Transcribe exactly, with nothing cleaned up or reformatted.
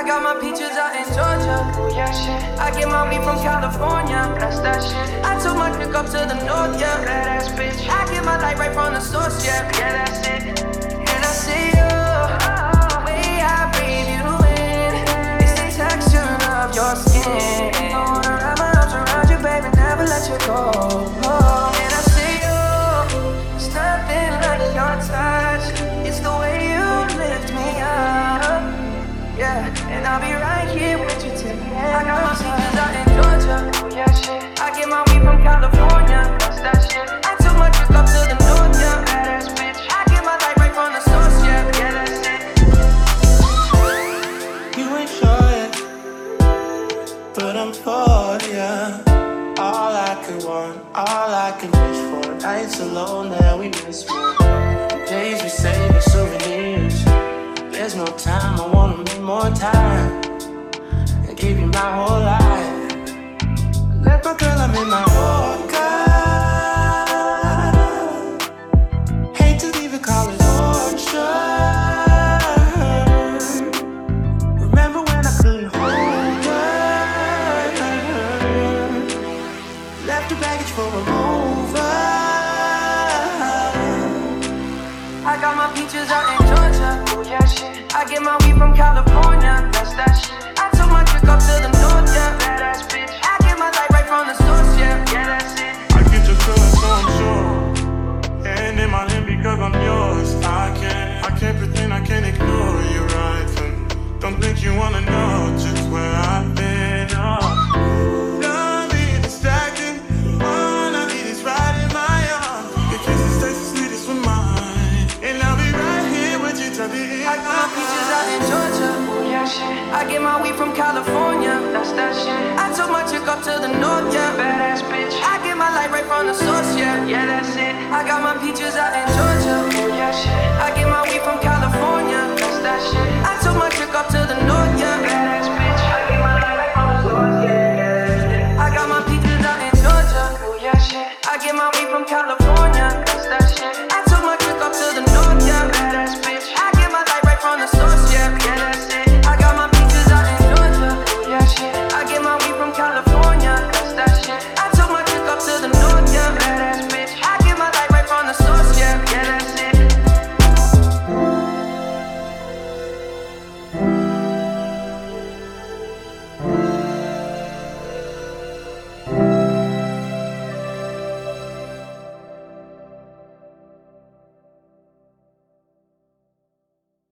got my peaches out in Georgia. Oh yeah, shit. I get my weed from California. That's that shit. I took my chick up to the north, yeah. Badass bitch. I get my light right from the source, yeah. Yeah, that's it. And I see you, the way I breathe you in. It's the texture of your skin. I wanna wrap my arms around you, baby, never let you go. Oh. And I see you, it's nothing like your touch. It's the way you lift me up. Yeah, and I'll be right here with you till the end. I got my peaches out in Georgia. Oh yeah, shit. I get my weed from California. That's that shit. I took my trip up to the north, yeah. Badass bitch. I get my light right from the source, yeah. Yeah, that's it. You ain't sure yet, but I'm for ya. All I could want, all I could wish for. Nights alone that we miss more. Days we save as souvenirs. There's no time, I wanna make more time and give you my whole life. Let my girl, I'm in my Yorker. Hate to leave it, call it torture. Remember when I couldn't hold her? Left the baggage for a mover. I got my peaches out in Georgia. Oh yeah, shit. I get my weed from California. That's that shit. I took my chick up to the north, yeah. Badass bitch. I get my light right from the source, yeah. Yeah, that's it. I get your feeling, so I'm sure. And in my hand because I'm yours. I can't, I can't pretend, I can't ignore you, right? And don't think you wanna know just where I've been. Oh. Don't be distracted. All I need is right in my arms. Your kisses taste the sweetest with mine, and I'll be right here with you till the end. I got my peaches out in Georgia. Oh yeah, shit. I get my weed from California. That's that shit. I took my chick up to the north, yeah. Badass bitch. I get my light right from the source, yeah. Yeah, that's it. I got my peaches out in Georgia. Oh yeah, shit. I get my weed from California. That's that shit. I took my chick up to